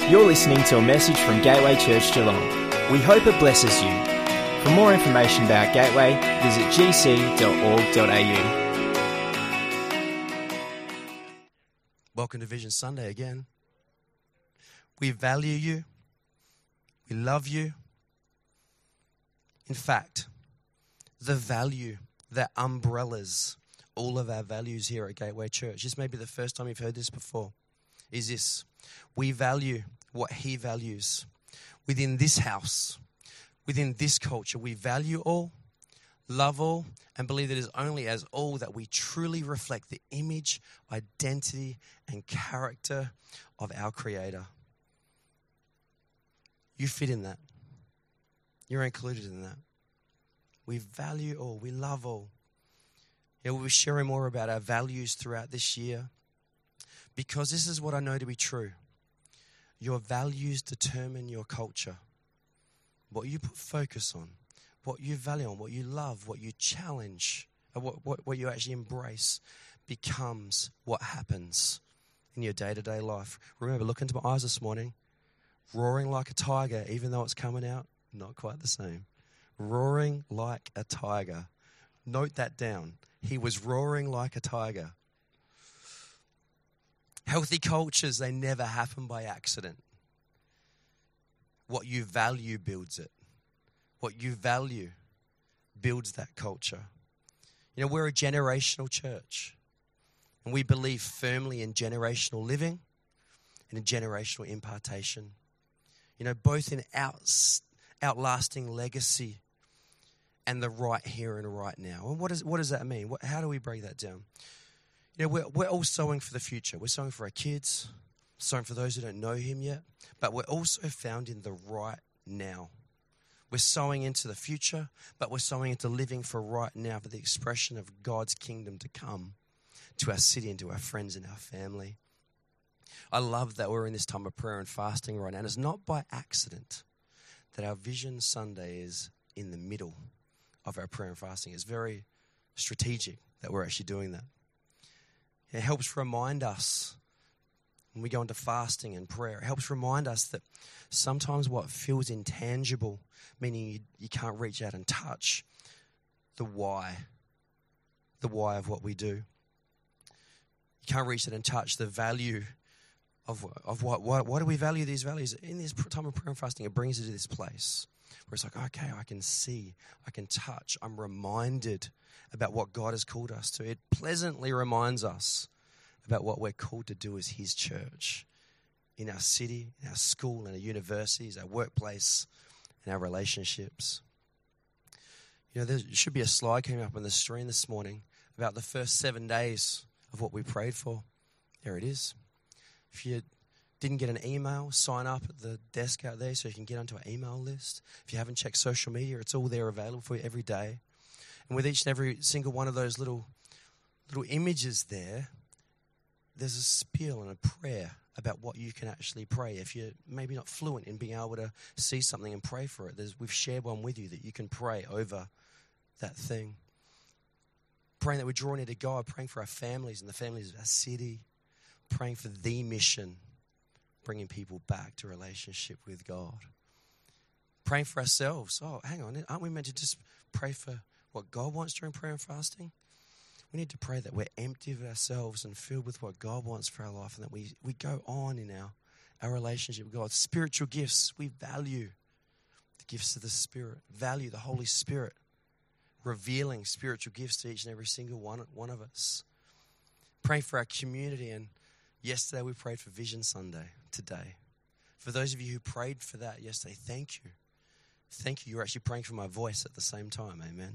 You're listening to a message from Gateway Church Geelong. We hope it blesses you. For more information about Gateway, visit gc.org.au. Welcome to Vision Sunday again. We value you. We love you. In fact, the value that umbrellas all of our values here at Gateway Church, this may be the first time you've heard this before, is this: we value what He values. Within this house, within this culture, we value all, love all, and believe that it is only as all that we truly reflect the image, identity, and character of our Creator. You fit in that. You're included in that. We value all. We love all. We'll be sharing more about our values throughout this year, because this is what I know to be true. Your values determine your culture. What you put focus on, what you value on, what you love, what you challenge, what you actually embrace becomes what happens in your day-to-day life. Remember, look into my eyes this morning. Roaring like a tiger, even though it's coming out, not quite the same. Roaring like a tiger. Note that down. He was roaring like a tiger. Healthy cultures, they never happen by accident. What you value builds it. What you value builds that culture. You know, we're a generational church, and we believe firmly in generational living and in generational impartation. You know, both in outlasting legacy and the right here and right now. And what does that mean? How do we break that down? You know, we're all sowing for the future. We're sowing for our kids, sowing for those who don't know Him yet, but we're also found in the right now. We're sowing into the future, but we're sowing into living for right now, for the expression of God's kingdom to come to our city and to our friends and our family. I love that we're in this time of prayer and fasting right now, and it's not by accident that our Vision Sunday is in the middle of our prayer and fasting. It's very strategic that we're actually doing that. It helps remind us when we go into fasting and prayer, it helps remind us that sometimes what feels intangible, meaning you can't reach out and touch the why of what we do. You can't reach out and touch the value of why do we value these values. In this time of prayer and fasting, it brings you to this place where it's like, okay, I can see, I can touch, I'm reminded about what God has called us to. It pleasantly reminds us about what we're called to do as His church in our city, in our school, in our universities, our workplace, and our relationships. You know, there should be a slide coming up on the screen this morning about the first 7 days of what we prayed for. There it is. If you didn't get an email, sign up at the desk out there so you can get onto our email list. If you haven't checked social media, it's all there available for you every day. And with each and every single one of those little images there, there's a spiel and a prayer about what you can actually pray. If you're maybe not fluent in being able to see something and pray for it, we've shared one with you that you can pray over that thing. Praying that we're drawing near to God, praying for our families and the families of our city, praying for the mission, bringing people back to relationship with God. Praying for ourselves. Oh, hang on, aren't we meant to just pray for what God wants during prayer and fasting? We need to pray that we're empty of ourselves and filled with what God wants for our life, and that we go on in our relationship with God. Spiritual gifts, we value the gifts of the Spirit, value the Holy Spirit, revealing spiritual gifts to each and every single one of us. Praying for our community, and yesterday we prayed for Vision Sunday today. For those of you who prayed for that yesterday, thank you. Thank you. You're actually praying for my voice at the same time. Amen.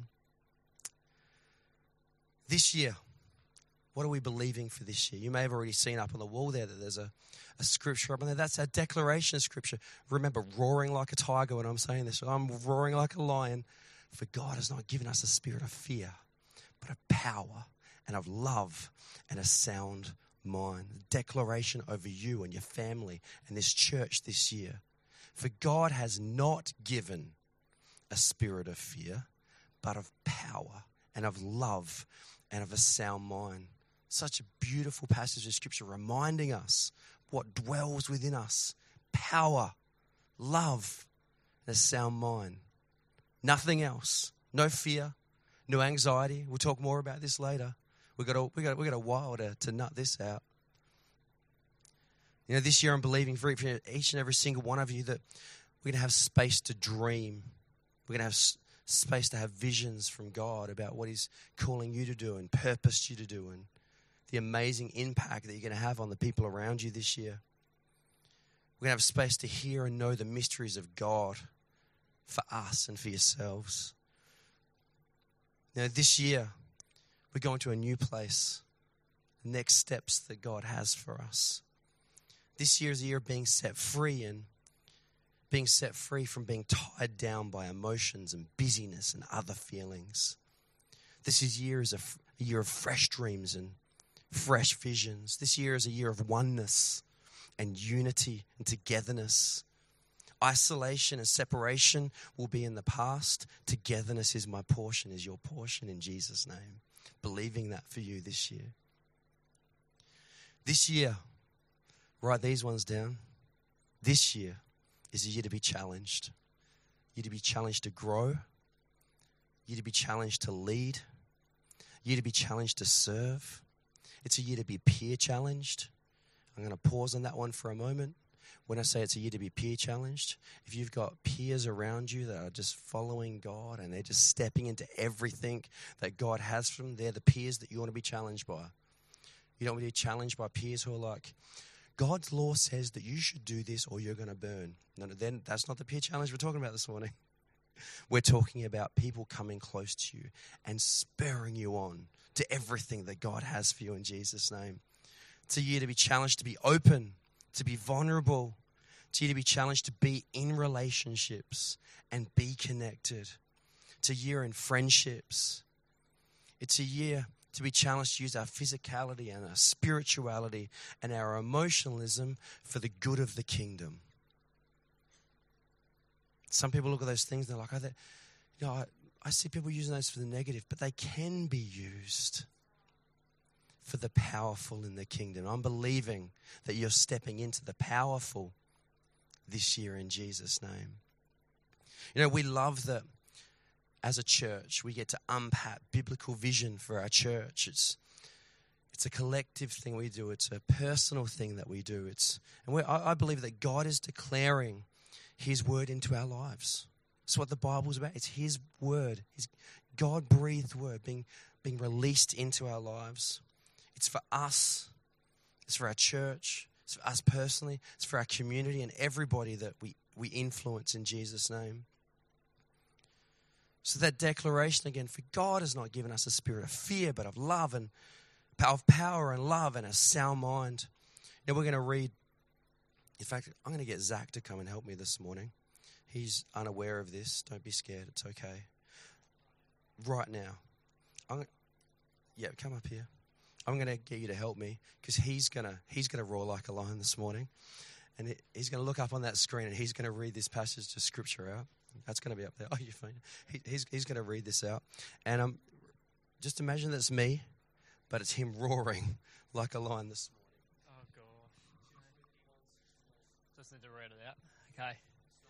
This year, what are we believing for this year? You may have already seen up on the wall there that there's a scripture up on there. That's our declaration of scripture. Remember, roaring like a tiger when I'm saying this. I'm roaring like a lion. For God has not given us a spirit of fear, but of power and of love and a sound mind. Declaration over you and your family and this church this year. For God has not given a spirit of fear, but of power and of love and of a sound mind. Such a beautiful passage of scripture reminding us what dwells within us. power, love, and a sound mind. Nothing else. No fear, no anxiety. We'll talk more about this later. We got a while to nut this out. You know, this year I'm believing for each and every single one of you that we're going to have space to dream. We're going to have space to have visions from God about what He's calling you to do and purposed you to do, and the amazing impact that you're going to have on the people around you this year. We're going to have space to hear and know the mysteries of God for us and for yourselves. Now, this year, we're going to a new place, the next steps that God has for us. This year is a year of being set free, and being set free from being tied down by emotions and busyness and other feelings. This year is a year of fresh dreams and fresh visions. This year is a year of oneness and unity and togetherness. Isolation and separation will be in the past. Togetherness is my portion, is your portion in Jesus' name. Believing that for you this year. This year, write these ones down. This year is a year to be challenged. You to be challenged to grow. You to be challenged to lead. You to be challenged to serve. It's a year to be peer challenged. I'm going to pause on that one for a moment. When I say it's a year to be peer challenged, if you've got peers around you that are just following God and they're just stepping into everything that God has for them, they're the peers that you want to be challenged by. You don't want to be challenged by peers who are like, God's law says that you should do this or you're going to burn. No, then that's not the peer challenge we're talking about this morning. We're talking about people coming close to you and spurring you on to everything that God has for you in Jesus' name. It's a year to be challenged to be open, to be vulnerable. It's a year to be challenged to be in relationships and be connected. It's a year in friendships. It's a year to be challenged to use our physicality and our spirituality and our emotionalism for the good of the kingdom. Some people look at those things and they're like, I see people using those for the negative, but they can be used for the powerful in the kingdom. I'm believing that you're stepping into the powerful this year in Jesus' name. You know, we love that as a church, we get to unpack biblical vision for our church. It's a collective thing we do. It's a personal thing that we do. I believe that God is declaring His word into our lives. That's what the Bible's about. It's His word, His God-breathed word being released into our lives. It's for us. It's for our church. It's for us personally. It's for our community and everybody that we influence in Jesus' name. So that declaration again, for God has not given us a spirit of fear, but of love and of power and love and a sound mind. Now we're going to read. In fact, I'm going to get Zach to come and help me this morning. He's unaware of this. Don't be scared. It's okay. Right now. Come up here. I'm going to get you to help me because he's going to roar like a lion this morning. And he's going to look up on that screen and he's going to read this passage of Scripture out. That's going to be up there. Oh, you're fine. He's going to read this out. And just imagine that's me, but it's him roaring like a lion this morning. Oh, gosh. Just need to read it out. Okay.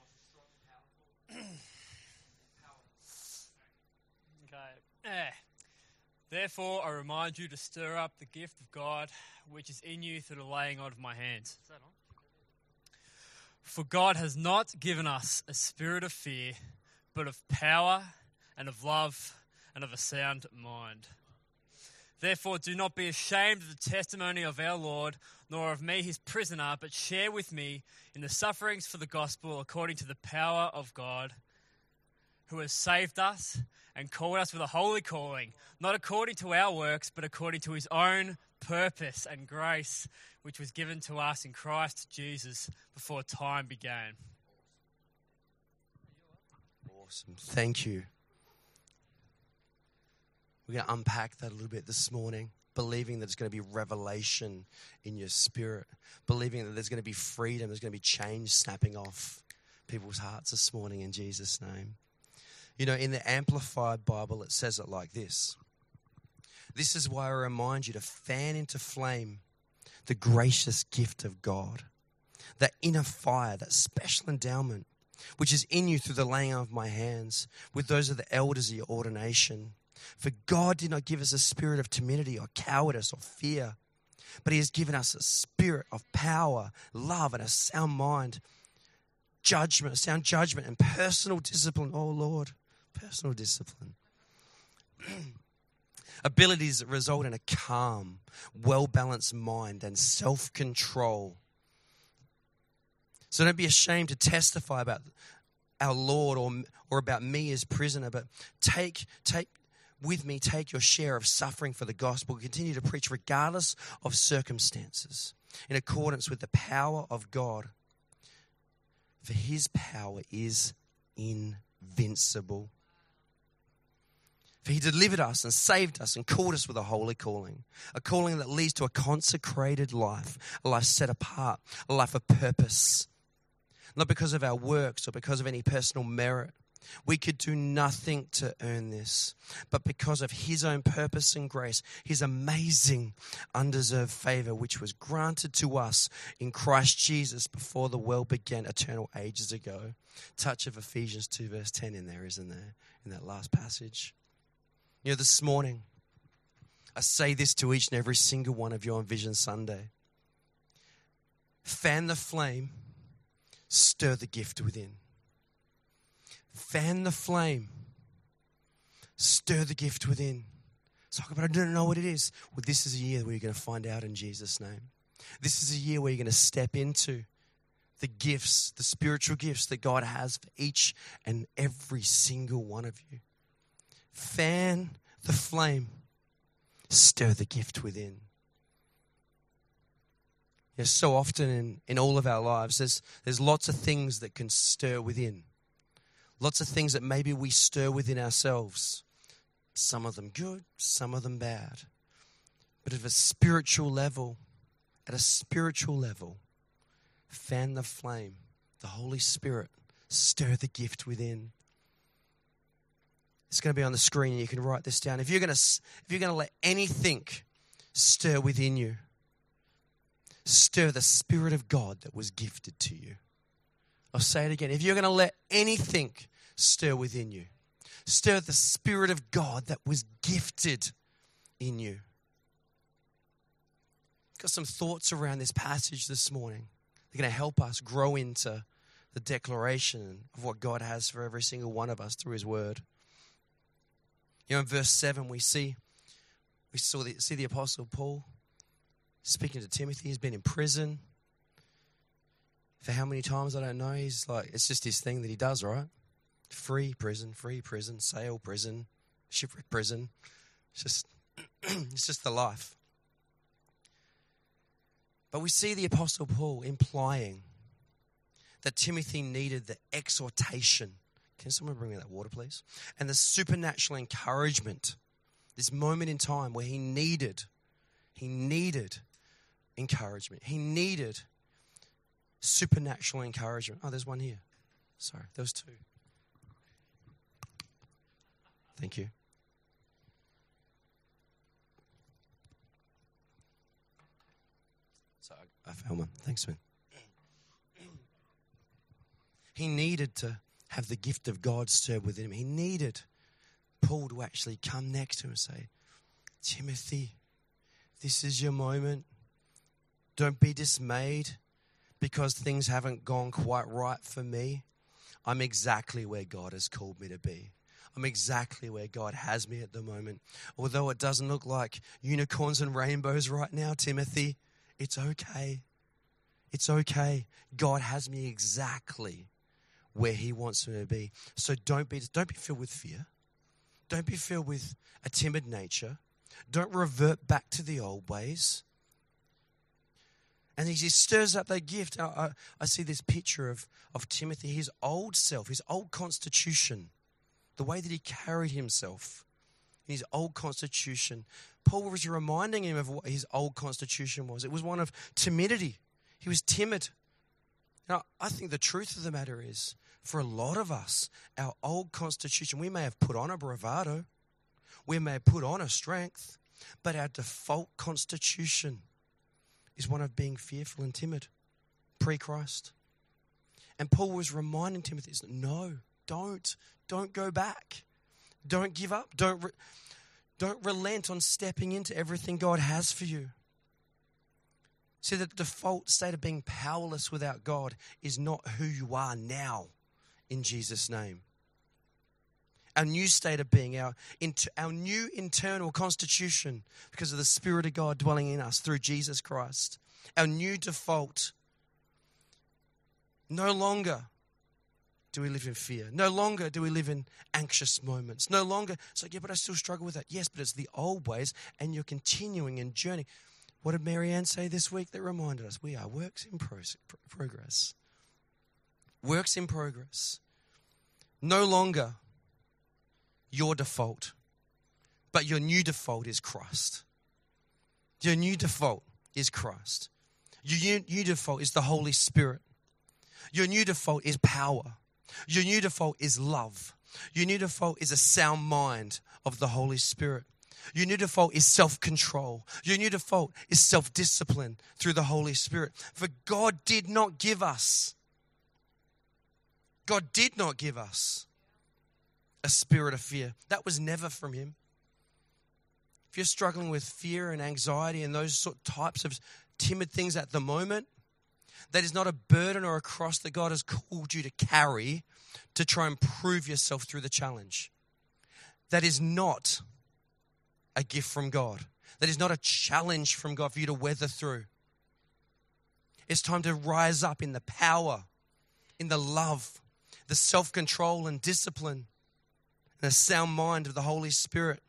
Okay. Therefore, I remind you to stir up the gift of God, which is in you through the laying on of my hands. Is that on? For God has not given us a spirit of fear, but of power and of love and of a sound mind. Therefore, do not be ashamed of the testimony of our Lord, nor of me, his prisoner, but share with me in the sufferings for the gospel according to the power of God, who has saved us and called us with a holy calling, not according to our works, but according to his own purpose and grace, which was given to us in Christ Jesus before time began. Awesome. Thank you. We're going to unpack that a little bit this morning, believing that there's going to be revelation in your spirit, believing that there's going to be freedom, there's going to be change snapping off people's hearts this morning in Jesus' name. You know, in the Amplified Bible, it says it like this. This is why I remind you to fan into flame the gracious gift of God that inner fire, that special endowment, which is in you through the laying on of my hands, with those of the elders of your ordination. For God did not give us a spirit of timidity or cowardice or fear, but he has given us a spirit of power, love, and a sound mind, sound judgment, and personal discipline. Oh, Lord, personal discipline. Abilities that result in a calm, well-balanced mind and self-control. So don't be ashamed to testify about our Lord or about me as prisoner, but take your share of suffering for the gospel. Continue to preach regardless of circumstances, in accordance with the power of God. For his power is invincible. For he delivered us and saved us and called us with a holy calling, a calling that leads to a consecrated life, a life set apart, a life of purpose. Not because of our works or because of any personal merit. We could do nothing to earn this, but because of his own purpose and grace, his amazing undeserved favor, which was granted to us in Christ Jesus before the world began eternal ages ago. Touch of Ephesians 2 verse 10 in there, isn't there? In that last passage. You know, this morning, I say this to each and every single one of you on Vision Sunday. Fan the flame, stir the gift within. Fan the flame, stir the gift within. So, but I don't know what it is. Well, this is a year where you're going to find out in Jesus' name. This is a year where you're going to step into the gifts, the spiritual gifts that God has for each and every single one of you. Fan the flame, stir the gift within. You know, so often in all of our lives, there's lots of things that can stir within. Lots of things that maybe we stir within ourselves. Some of them good, some of them bad. But at a spiritual level, fan the flame, the Holy Spirit, stir the gift within. It's going to be on the screen and you can write this down. If you're going to let anything stir within you, stir the Spirit of God that was gifted to you. I'll say it again. If you're going to let anything stir within you, stir the Spirit of God that was gifted in you. Got some thoughts around this passage this morning. They're going to help us grow into the declaration of what God has for every single one of us through his word. You know, in verse 7, we see the Apostle Paul speaking to Timothy. He's been in prison. For how many times, I don't know. He's like, it's just his thing that he does, right? Free prison, sail prison, shipwreck prison. It's just the life. But we see the Apostle Paul implying that Timothy needed the exhortation. Can someone bring me that water, please? And the supernatural encouragement. This moment in time where he needed encouragement. He needed supernatural encouragement. Oh, there's one here. Sorry, there was two. Thank you. So I found one. Thanks, man. He needed to have the gift of God stirred within him. He needed Paul to actually come next to him and say, Timothy, this is your moment. Don't be dismayed because things haven't gone quite right for me. I'm exactly where God has called me to be. I'm exactly where God has me at the moment. Although it doesn't look like unicorns and rainbows right now, Timothy, it's okay. It's okay. God has me exactly where he wants me to be. So don't be filled with fear. Don't be filled with a timid nature. Don't revert back to the old ways. And he just stirs up that gift. I see this picture of Timothy, his old self, his old constitution, the way that he carried himself in his old constitution. Paul was reminding him of what his old constitution was. It was one of timidity. He was timid. Now, I think the truth of the matter is, for a lot of us, our old constitution, we may have put on a bravado, we may have put on a strength, but our default constitution is one of being fearful and timid. pre-Christ? And Paul was reminding Timothy, no, don't go back. Don't give up. Don't relent on stepping into everything God has for you. See, the default state of being powerless without God is not who you are now in Jesus' name. Our new state of being, our new internal constitution because of the Spirit of God dwelling in us through Jesus Christ. Our new default. No longer do we live in fear. No longer do we live in anxious moments. No longer, it's like, yeah, but I still struggle with that. Yes, but it's the old ways and you're continuing and journeying. What did Marianne say this week that reminded us? We are works in progress. Works in progress. No longer your default, but your new default is Christ. Your new default is Christ. Your new default is the Holy Spirit. Your new default is power. Your new default is love. Your new default is a sound mind of the Holy Spirit. Your new default is self-control. Your new default is self-discipline through the Holy Spirit. For God did not give us a spirit of fear. That was never from Him. If you're struggling with fear and anxiety and those sort of types of timid things at the moment, that is not a burden or a cross that God has called you to carry to try and prove yourself through the challenge. That is not a gift from God. That is not a challenge from God for you to weather through. It's time to rise up in the power, in the love, the self-control and discipline, and the sound mind of the Holy Spirit.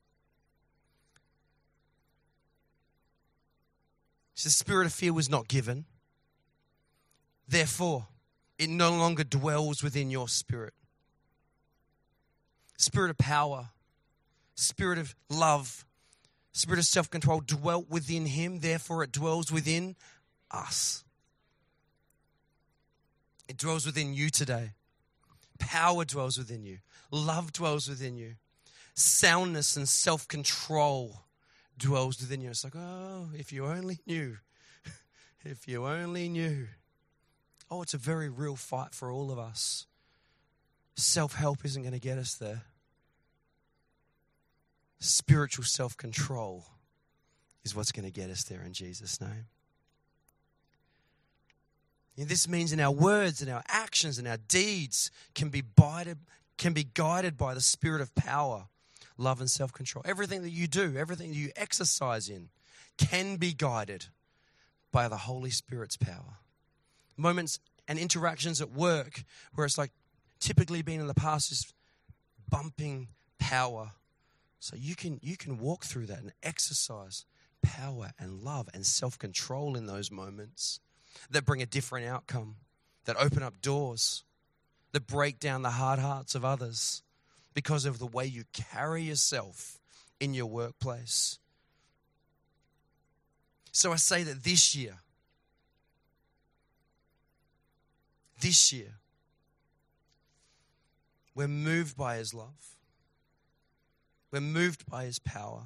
So the spirit of fear was not given. Therefore, it no longer dwells within your spirit. Spirit of power, spirit of love, spirit of self-control dwelt within Him. Therefore, it dwells within us. It dwells within you today. Power dwells within you. Love dwells within you. Soundness and self-control dwells within you. It's like, oh, if you only knew. If you only knew. Oh, it's a very real fight for all of us. Self-help isn't going to get us there. Spiritual self-control is what's going to get us there in Jesus' name. And this means in our words and our actions and our deeds can be guided by the spirit of power, love and self-control. Everything that you do, everything that you exercise in can be guided by the Holy Spirit's power. Moments and interactions at work where it's like typically been in the past is bumping power. So you can walk through that and exercise power and love and self-control in those moments that bring a different outcome, that open up doors, that break down the hard hearts of others because of the way you carry yourself in your workplace. So I say that this year, we're moved by His love. We're moved by His power.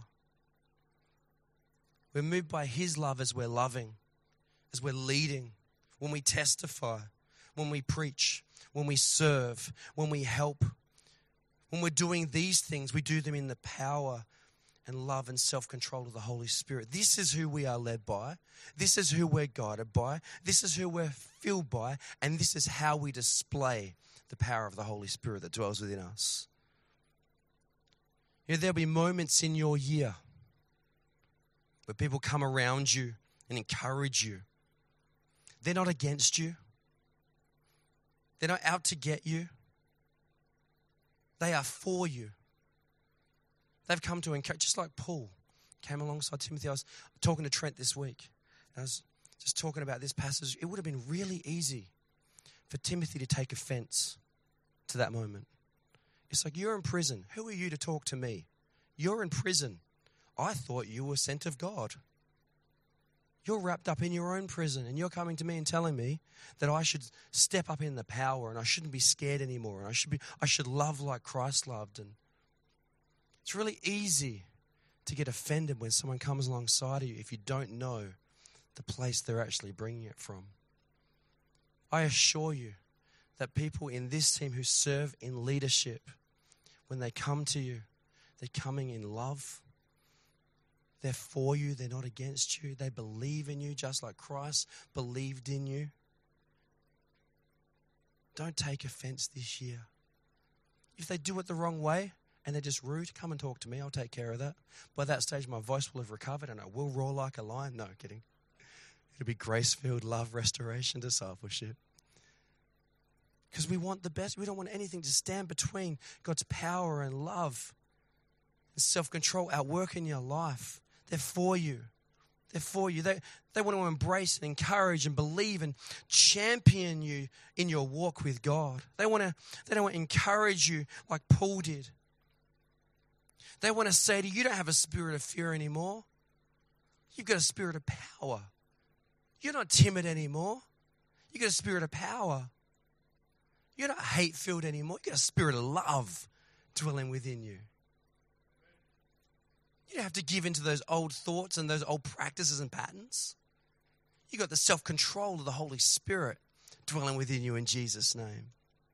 We're moved by His love as we're loving, as we're leading, when we testify, when we preach, when we serve, when we help. When we're doing these things, we do them in the power and love and self-control of the Holy Spirit. This is who we are led by. This is who we're guided by. This is who we're filled by. And this is how we display the power of the Holy Spirit that dwells within us. You know, there'll be moments in your year where people come around you and encourage you. They're not against you. They're not out to get you. They are for you. They've come to encourage, just like Paul came alongside Timothy. I was talking to Trent this week. I was just talking about this passage. It would have been really easy for Timothy to take offense to that moment. It's like, you're in prison. Who are you to talk to me? You're in prison. I thought you were sent of God. You're wrapped up in your own prison and you're coming to me and telling me that I should step up in the power and I shouldn't be scared anymore and I should love like Christ loved. And it's really easy to get offended when someone comes alongside of you if you don't know the place they're actually bringing it from. I assure you that people in this team who serve in leadership, when they come to you, they're coming in love. They're for you. They're not against you. They believe in you just like Christ believed in you. Don't take offense this year. If they do it the wrong way and they're just rude, come and talk to me. I'll take care of that. By that stage, my voice will have recovered and I will roar like a lion. No, kidding. It'll be grace-filled love, restoration, discipleship. Because we want the best. We don't want anything to stand between God's power and love and self-control at work in your life. They're for you. They're for you. They want to embrace and encourage and believe and champion you in your walk with God. They don't want to encourage you like Paul did. They want to say to you, you don't have a spirit of fear anymore. You've got a spirit of power. You're not timid anymore. You've got a spirit of power. You're not hate-filled anymore. You've got a spirit of love dwelling within you. You don't have to give into those old thoughts and those old practices and patterns. You've got the self-control of the Holy Spirit dwelling within you in Jesus' name.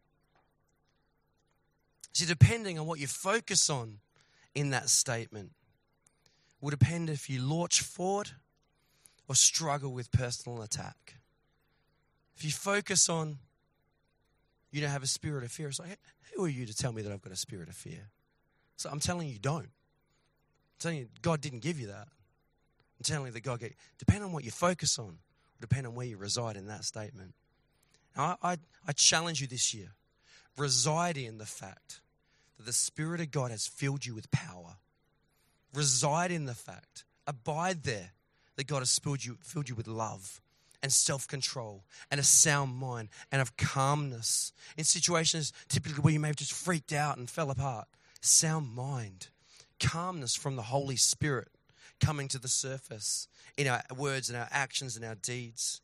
See, depending on what you focus on in that statement will depend if you launch forward or struggle with personal attack. If you focus on you don't have a spirit of fear, it's like, who are you to tell me that I've got a spirit of fear? So I'm telling you, don't. I'm telling you, God didn't give you that. I'm telling you that God gave you. Depend on what you focus on, depend on where you reside in that statement. Now, I challenge you this year, reside in the fact that the Spirit of God has filled you with power. Reside in the fact, abide there, that God has filled you with love and self-control and a sound mind and of calmness. In situations typically where you may have just freaked out and fell apart, sound mind, calmness from the Holy Spirit coming to the surface in our words and our actions and our deeds.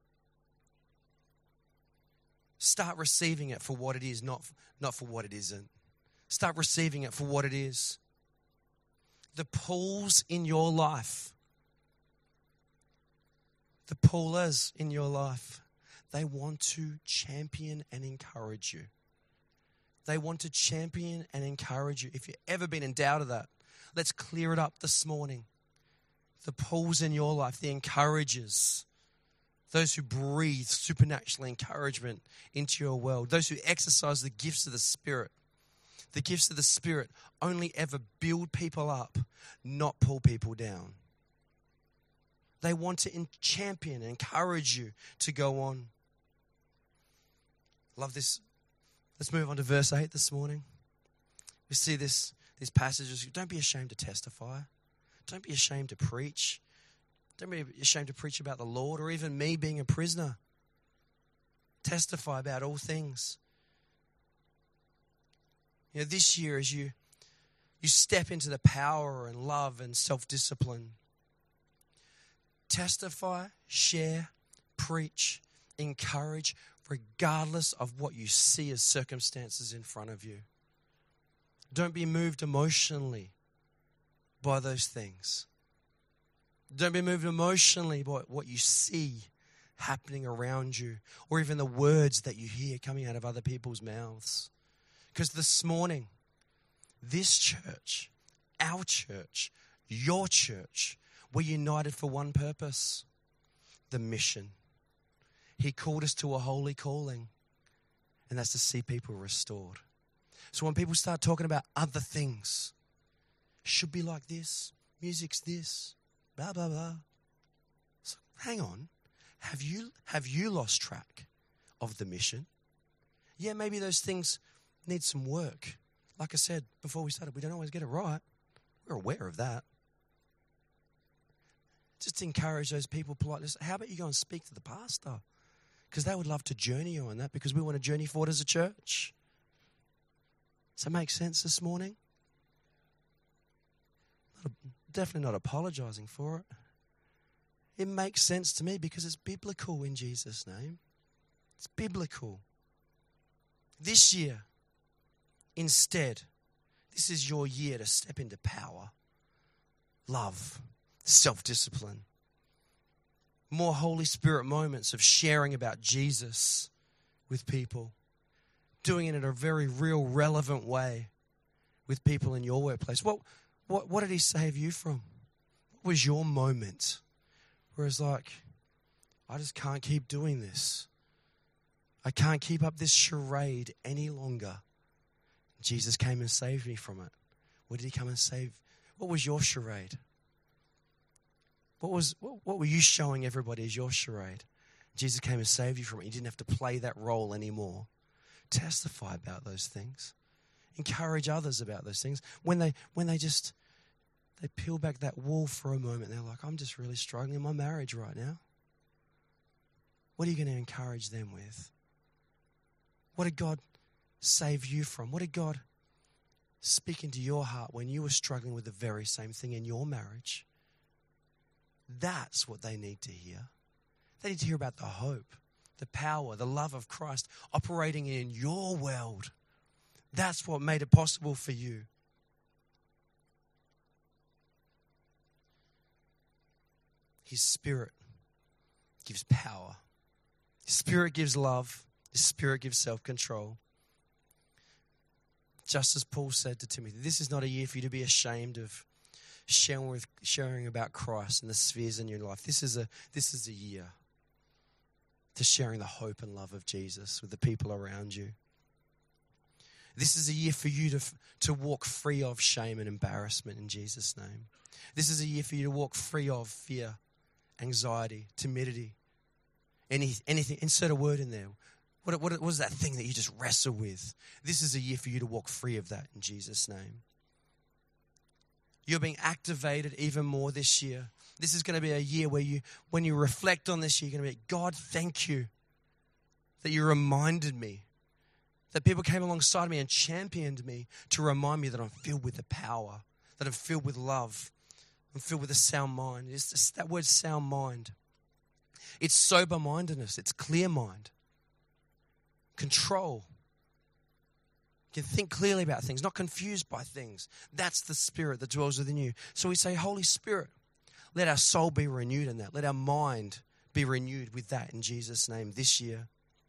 Start receiving it for what it is, not for what it isn't. Start receiving it for what it is. The Pauls in your life, the Paulers in your life, they want to champion and encourage you. They want to champion and encourage you. If you've ever been in doubt of that, let's clear it up this morning. The Pauls in your life, the encouragers, those who breathe supernatural encouragement into your world, those who exercise the gifts of the Spirit. The gifts of the Spirit only ever build people up, not pull people down. They want to champion and encourage you to go on. Love this. Let's move on to verse 8 this morning. We see these passages. Don't be ashamed to testify. Don't be ashamed to preach. Don't be ashamed to preach about the Lord or even me being a prisoner. Testify about all things. You know, this year as you step into the power and love and self-discipline, testify, share, preach, encourage, regardless of what you see as circumstances in front of you. Don't be moved emotionally by those things. Don't be moved emotionally by what you see happening around you or even the words that you hear coming out of other people's mouths. Because this morning, this church, our church, your church, we're united for one purpose, the mission. He called us to a holy calling, and that's to see people restored. So when people start talking about other things, should be like this, music's this, blah, blah, blah. So hang on, have you lost track of the mission? Yeah, maybe those things need some work. Like I said before we started, we don't always get it right. We're aware of that. Just encourage those people politely. How about you go and speak to the pastor? Because they would love to journey you on that because we want to journey forward as a church. Does that make sense this morning? Definitely not apologizing for it. It makes sense to me because it's biblical in Jesus' name. It's biblical. This year, instead, this is your year to step into power, love, self-discipline. more Holy Spirit moments of sharing about Jesus with people, doing it in a very real, relevant way with people in your workplace. What did he save you from? What was your moment where it's like, I just can't keep doing this. I can't keep up this charade any longer. Jesus came and saved me from it. What did he come and save? What was your charade? What were you showing everybody as your charade? Jesus came and saved you from it. You didn't have to play that role anymore. Testify about those things. Encourage others about those things. When they peel back that wall for a moment, they're like, I'm just really struggling in my marriage right now. What are you going to encourage them with? What did God save you from? What did God speak into your heart when you were struggling with the very same thing in your marriage? That's what they need to hear. They need to hear about the hope, the power, the love of Christ operating in your world. That's what made it possible for you. His Spirit gives power. His Spirit gives love. His Spirit gives self-control. Just as Paul said to Timothy, this is not a year for you to be ashamed of sharing about Christ and the spheres in your life. This is a year to sharing the hope and love of Jesus with the people around you. This is a year for you to walk free of shame and embarrassment in Jesus' name. This is a year for you to walk free of fear, anxiety, timidity, anything. Insert a word in there. What is that thing that you just wrestle with? This is a year for you to walk free of that in Jesus' name. You're being activated even more this year. This is going to be a year where when you reflect on this year, you're going to be, God, thank you that you reminded me, that people came alongside me and championed me to remind me that I'm filled with the power, that I'm filled with love, I'm filled with a sound mind. It's just that word sound mind. It's sober-mindedness. It's clear mind. Control. You can think clearly about things, not confused by things. That's the Spirit that dwells within you. So we say, Holy Spirit, let our soul be renewed in that. Let our mind be renewed with that in Jesus' name this year.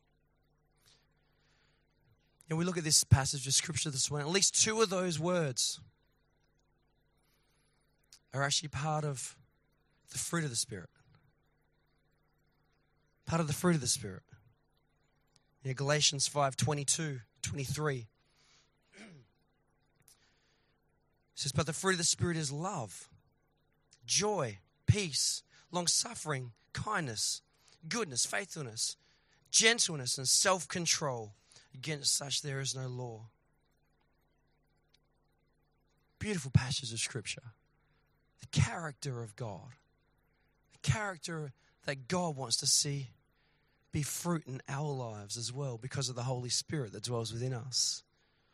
And we look at this passage of Scripture this morning. At least two of those words are actually part of the fruit of the Spirit. Part of the fruit of the Spirit. In Galatians 5:22, 23. It says, but the fruit of the Spirit is love, joy, peace, long-suffering, kindness, goodness, faithfulness, gentleness, and self-control. Against such there is no law. Beautiful passage of Scripture. The character of God. The character that God wants to see be fruit in our lives as well because of the Holy Spirit that dwells within us.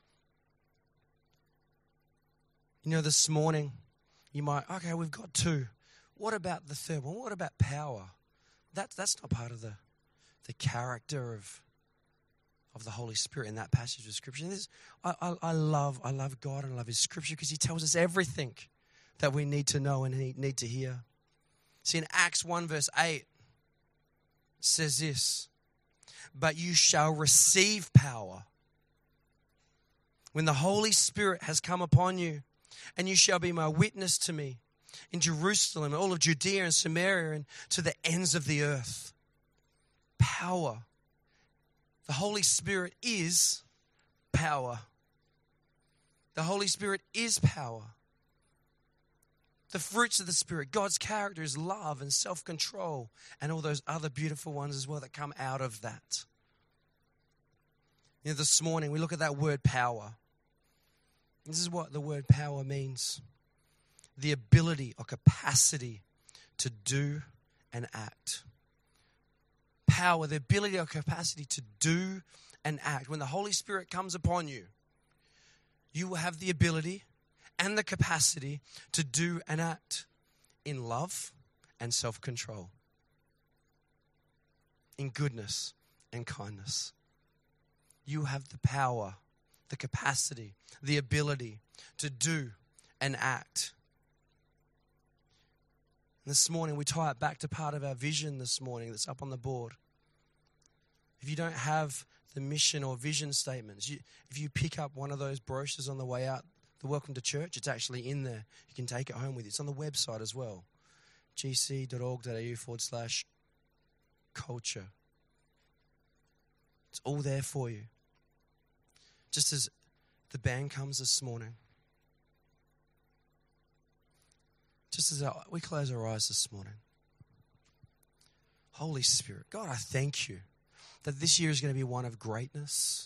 You know, this morning, you might, okay, we've got two. What about the third one? What about power? That's not part of the character of the Holy Spirit in that passage of Scripture. And I love God and I love His Scripture because He tells us everything that we need to know and need to hear. See, in Acts 1 verse 8, it says this, but you shall receive power when the Holy Spirit has come upon you, and you shall be my witness to me in Jerusalem, all of Judea and Samaria, and to the ends of the earth. Power. The Holy Spirit is power. The Holy Spirit is power. The fruits of the Spirit, God's character is love and self-control and all those other beautiful ones as well that come out of that. You know, this morning we look at that word power. This is what the word power means. The ability or capacity to do and act. Power, the ability or capacity to do and act. When the Holy Spirit comes upon you, you will have the ability and the capacity to do and act in love and self-control, in goodness and kindness. You have the power, the capacity, the ability to do and act. And this morning, we tie it back to part of our vision this morning that's up on the board. If you don't have the mission or vision statements, if you pick up one of those brochures on the way out, the Welcome to Church, it's actually in there. You can take it home with you. It's on the website as well, gc.org.au/culture. It's all there for you. Just as the band comes this morning, just as we close our eyes this morning, Holy Spirit, God, I thank you that this year is going to be one of greatness.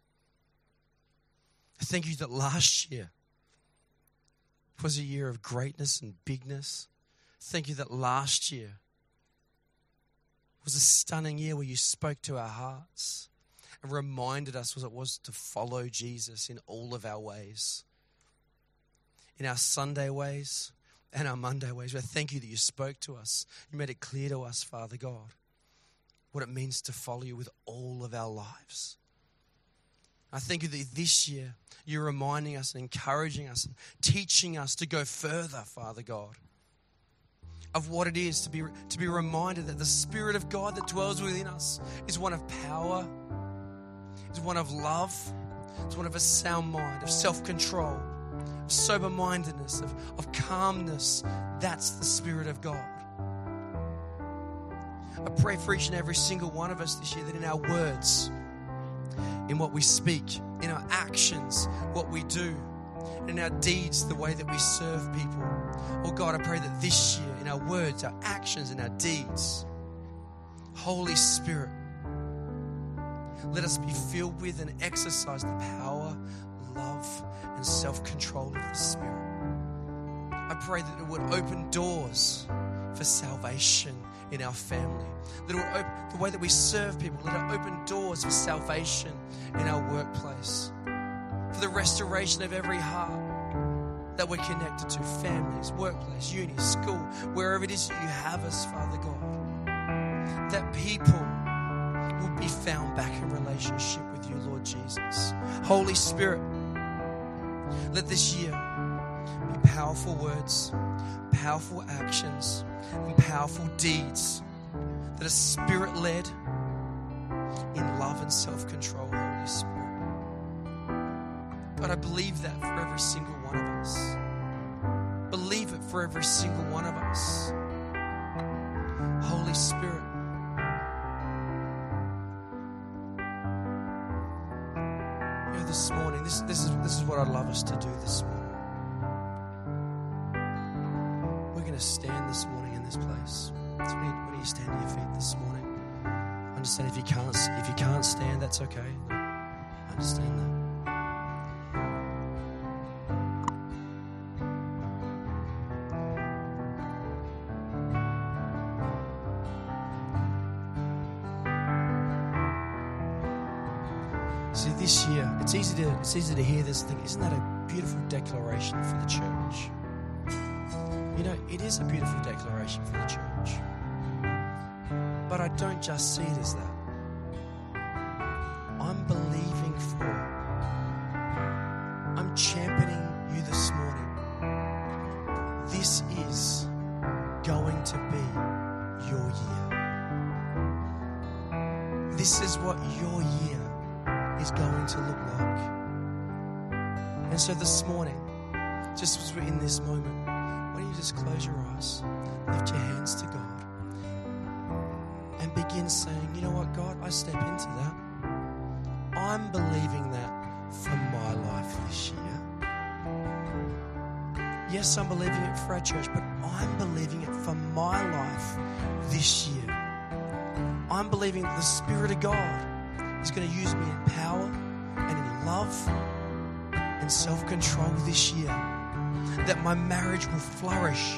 I thank you that last year was a year of greatness and bigness. Thank you that last year was a stunning year where you spoke to our hearts and reminded us what it was to follow Jesus in all of our ways. In our Sunday ways and our Monday ways. I thank you that you spoke to us. You made it clear to us, Father God, what it means to follow you with all of our lives. I thank you that this year you're reminding us and encouraging us and teaching us to go further, Father God, of what it is to be reminded that the Spirit of God that dwells within us is one of power, is one of love, is one of a sound mind, of self-control, of sober-mindedness, of calmness. That's the Spirit of God. I pray for each and every single one of us this year that in our words, in what we speak, in our actions, what we do, and in our deeds, the way that we serve people. Oh God, I pray that this year, in our words, our actions, and our deeds, Holy Spirit, let us be filled with and exercise the power, love, and self-control of the Spirit. I pray that it would open doors for salvation in our family. That it would open, the way that we serve people, let it open doors for salvation in our workplace. For the restoration of every heart that we're connected to, families, workplace, uni, school, wherever it is that you have us, Father God. That people would be found back in relationship with you, Lord Jesus. Holy Spirit, let this year be powerful words, powerful actions, and powerful deeds that are Spirit-led in love and self-control, Holy Spirit. God, I believe that for every single one of us. Believe it for every single one of us. Holy Spirit, you know, this morning, this is what I'd love us to do this morning. We're going to stand this morning in this place. So when you stand to your feet this morning, understand if you can't stand, that's okay. I understand that. See, this year, it's easy to hear this thing. Isn't that a beautiful declaration for the church? You know, it is a beautiful declaration for the church. But I don't just see it as that. I'm believing for, I'm championing you this morning. This is going to be your year. This is what your year is going to look like. And so this morning, just as we're in this moment, why don't you just close your eyes, lift your hands to God, and begin saying, you know what, God, I step into that. I'm believing that for my life this year. Yes, I'm believing it for our church, but I'm believing it for my life this year. I'm believing that the Spirit of God is going to use me in power and in love and self-control this year. That my marriage will flourish.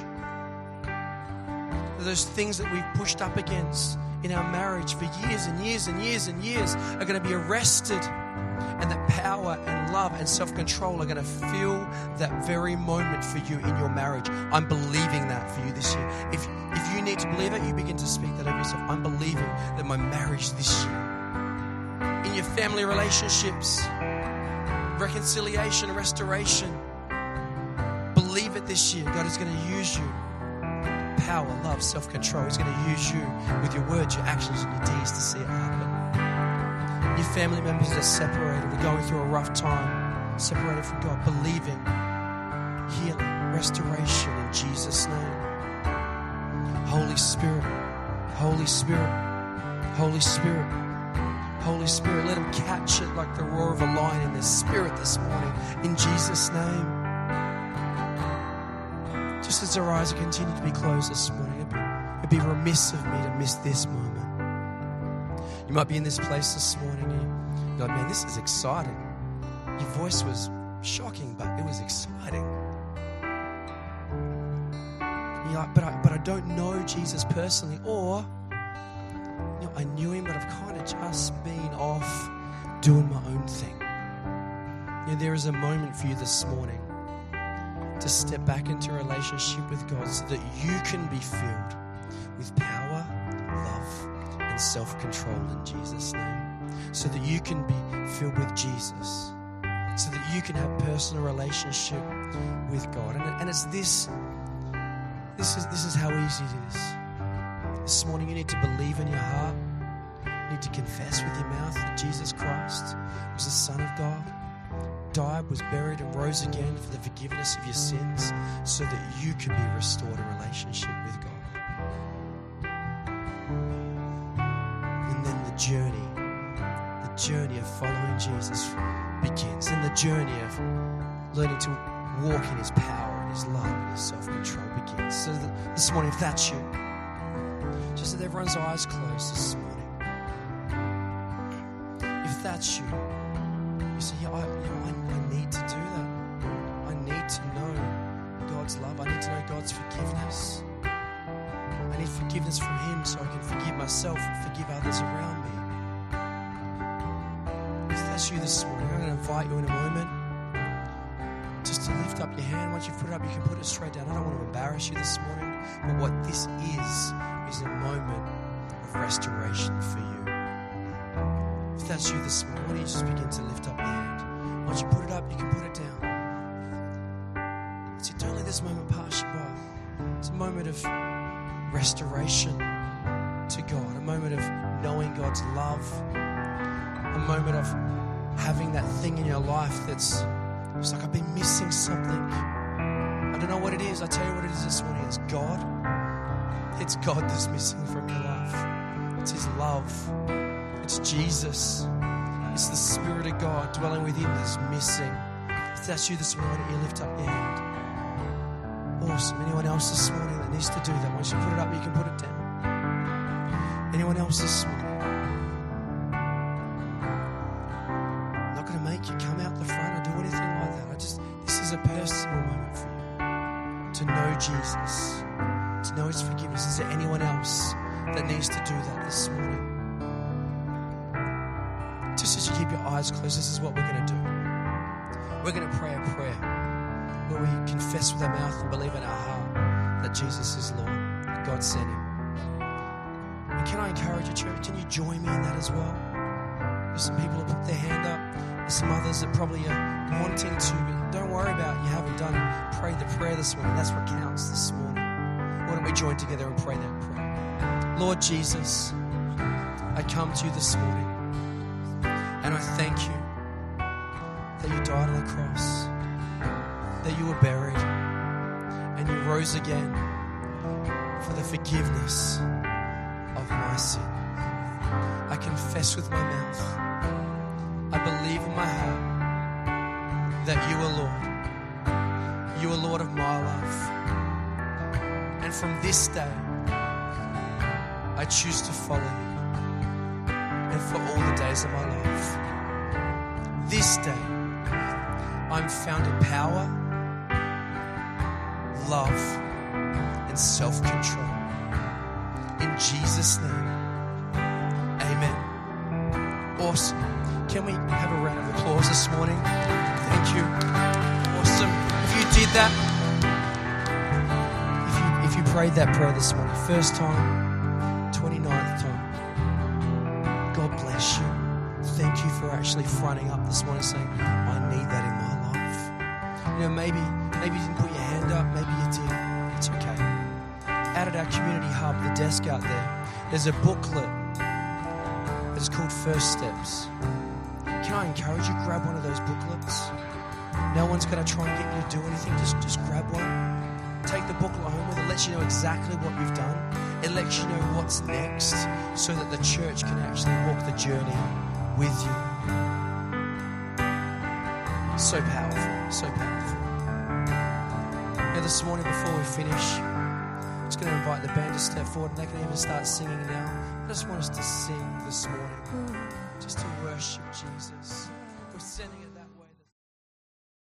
That those things that we've pushed up against in our marriage for years and years and years and years are going to be arrested. And that power and love and self-control are going to fill that very moment for you in your marriage. I'm believing that for you this year. If you need to believe it, you begin to speak that over yourself. I'm believing that my marriage this year, in your family relationships, reconciliation, restoration, believe it this year. God is going to use you power, love, self-control. He's going to use you with your words, your actions, and your deeds to see it happen. Your family members are separated. We're going through a rough time, separated from God, believing healing, restoration in Jesus' name. Holy Spirit, Holy Spirit, Holy Spirit, Holy Spirit, let them catch it like the roar of a lion in their spirit this morning, in Jesus' name. Just as our eyes continue to be closed this morning, it'd be remiss of me to miss this moment. You might be in this place this morning and you're like, man, this is exciting. Your voice was shocking, but it was exciting. And you're like, but I don't know Jesus personally, or I knew him, but I've kind of just been off doing my own thing. There is a moment for you this morning to step back into a relationship with God so that you can be filled with power, love, and self-control in Jesus' name. So that you can be filled with Jesus. So that you can have personal relationship with God. And it's this is how easy it is. This morning you need to believe in your heart. You need to confess with your mouth that Jesus Christ was the Son of God, died, was buried, and rose again for the forgiveness of your sins so that you can be restored in relationship with God. And then the journey of following Jesus begins. And the journey of learning to walk in his power and his love and his self-control begins. So this morning, if that's you, just with everyone's eyes closed this morning, if that's you, you say, I need to do that. I need to know God's love. I need to know God's forgiveness. I need forgiveness from him so I can forgive myself and forgive others around me. If that's you this morning, I'm going to invite you in a moment just to lift up your hand. Once you've put it up, you can put it straight down. I don't want to embarrass you this morning, but what this is a moment of restoration for you. If that's you this morning, why don't you just begin to lift up your hand? Once you put it up, you can put it down. So don't let this moment pass you by. It's a moment of restoration to God, a moment of knowing God's love, a moment of having that thing in your life it's like I've been missing something. I don't know what it is. I tell you what it is this morning. It's God. It's God that's missing from your life. It's his love. It's Jesus. It's the Spirit of God dwelling within that's missing. If that's you this morning, you lift up your hand. Awesome. Anyone else this morning that needs to do that? Once you put it up, you can put it down. Anyone else this morning? I'm not going to make you come out the front or do anything like that. This is a personal moment for you to know Jesus, to know his forgiveness. Is there anyone else that needs to do that this morning? Just as you keep your eyes closed, this is what we're going to do. We're going to pray a prayer where we confess with our mouth and believe in our heart that Jesus is Lord, that God sent him. And can I encourage you, church, can you join me in that as well? There's some people that put their hand up. There's some others that probably are wanting to, but don't worry about it. You haven't done it. Pray the prayer this morning. That's what counts this morning. Why don't we join together and pray that prayer? Lord Jesus, I come to you this morning and I thank you that you died on the cross, that you were buried, and you rose again for the forgiveness of my sin. I confess with my mouth, I believe in my heart that you are Lord. You are Lord of my life. And from this day, I choose to follow you. And for all the days of my life. This day, I'm found in power, love, and self-control. In Jesus' name, amen. Awesome. Can we have a round of applause this morning? Thank you. Awesome. If you did that, if you prayed that prayer this morning, first time, 29th time, God bless you. Thank you for actually fronting up this morning saying, I need that in my life. You know, maybe you didn't put your hand up, maybe you did. It's okay. out at our community hub, the desk out there, there's a booklet that is called First Steps. Can I encourage you, grab one of those booklets? No one's going to try and get you to do anything. Just grab one. Take the booklet home with it. It lets you know exactly what you've done. It lets you know what's next so that the church can actually walk the journey with you. So powerful, so powerful. Now this morning before we finish, I'm just going to invite the band to step forward, and they can even start singing now. I just want us to sing this morning, just to worship Jesus. We're sending it.